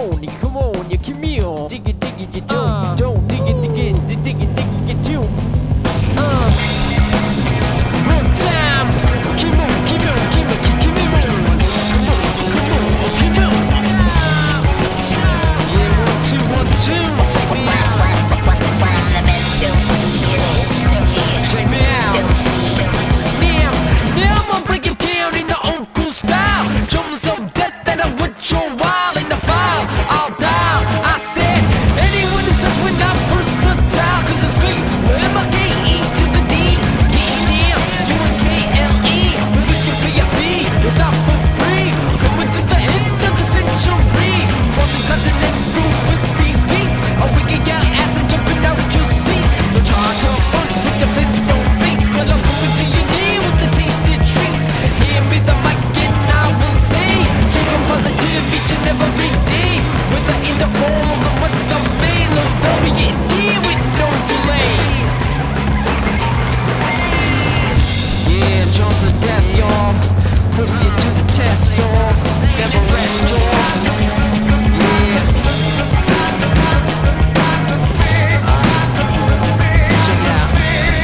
on, yeah, kimi on. Dig it, you don't dig it, dig it, you. One time, keep on. Yeah, 1, 2, 1, 2. Check me out. Now I'ma break it down in the old school style. Show me some death that I would show while in the file. I'll dial. I said anyone who says we're not versatile, 'cause it's me, M-I-K-E to the D. Getting down, U-N-K-L-E. But this could be a B, it's not for free. Coming to the end of the century. Crossing continental with these beats. Oh, we can yell ass and jumping out of your seats. Don't try to funk with the Flintstone beats. But I'm coming to your knee with the tasted treats. Hand me the mic and I will say, keep on positive each and every day. Whether in the fall or the month of May, look for me and deal with no delay. Yeah, Jones to death, y'all. Put me to the test, y'all. Never rest, y'all. Yeah. Check it out.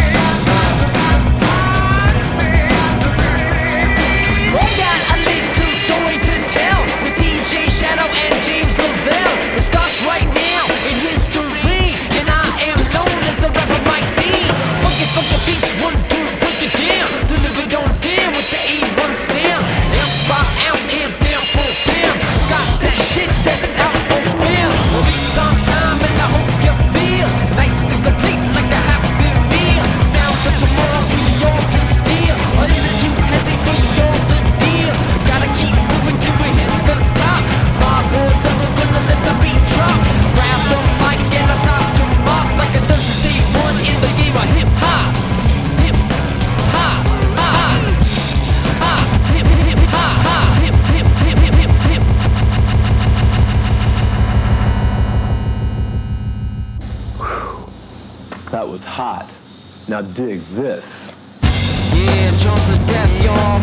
I got a little story to tell with DJ Shadow and James Lavelle. It starts right now in history, and I am known as the rapper Mike D. Funky beats, 1, 2, break it down. Delivered on down with the E1 sound. Ounce by ounce and pound for pound. Got that shit that's out on film. Release on time and I hope you feel nice and complete like a happy meal. Sounds of tomorrow for y'all to steal, or is it too heavy for y'all to deal? Gotta keep moving till we hit the top. My boys are gonna let the beat drop. Grab the mic and I start to mop like a dozen day one in the game of hip hop. Hip hop, hop, hop, hip hop, hop, hip. That was hot. Now dig this. Yeah, Jones to death, y'all.